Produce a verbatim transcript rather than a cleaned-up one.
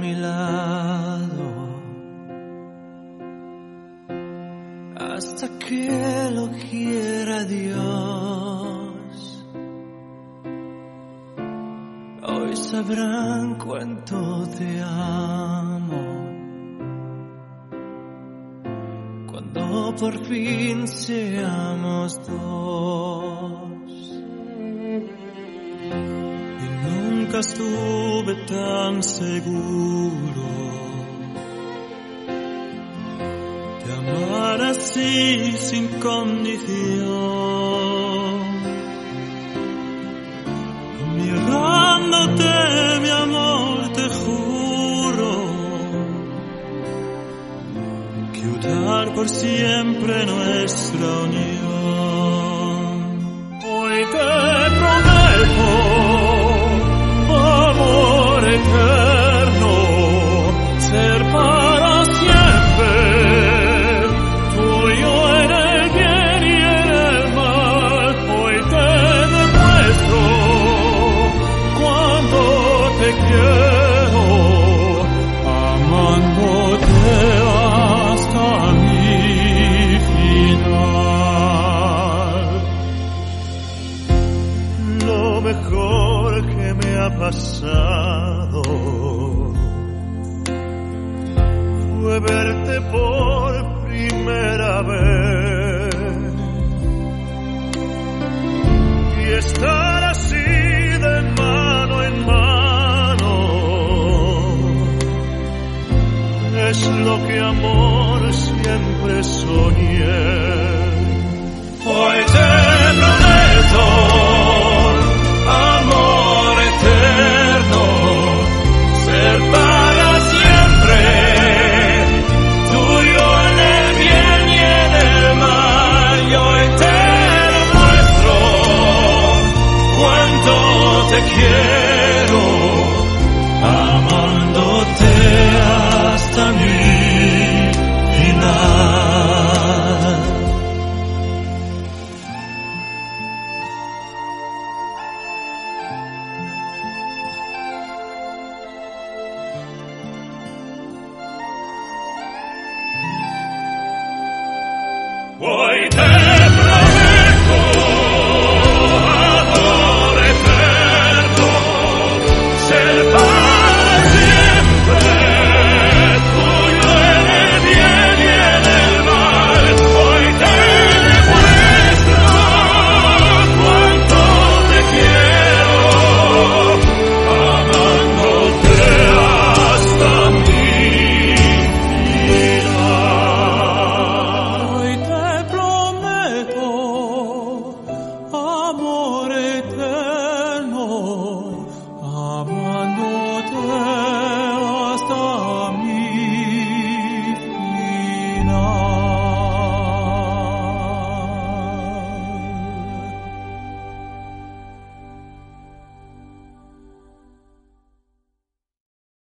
mi lado hasta que lo quiera Dios. Hoy sabrán cuánto te amo cuando por fin seamos dos. Y nunca estuve tan seguro de amar así sin condición. Mirándote, mi amor, te juro que unir por siempre nuestra unión. Hoy te prometo amor eterno, ser para siempre tuyo en el bien y en el mal. Hoy te demuestro cuánto te quiero, amándote hasta mi final. Lo mejor que me ha pasado fue verte por primera vez y estar así de mano en mano. Es lo que amor siempre soñé. Hoy te prometo amor eterno, ser para siempre tuyo en el bien y en el mal. Y hoy te demuestro cuánto te quiero, amor.